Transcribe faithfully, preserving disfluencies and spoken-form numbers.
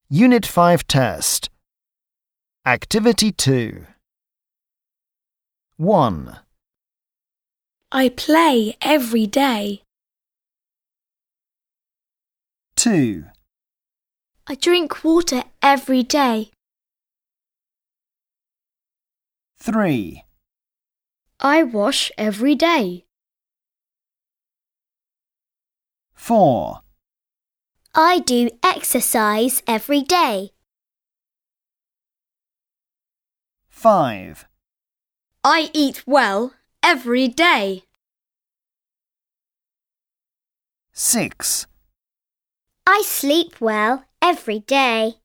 Unit five test. Activity two. one. I play every day. two. I drink water every day. three. I wash every day. four. I do exercise every day. five. I eat well every day. six. I sleep well every day.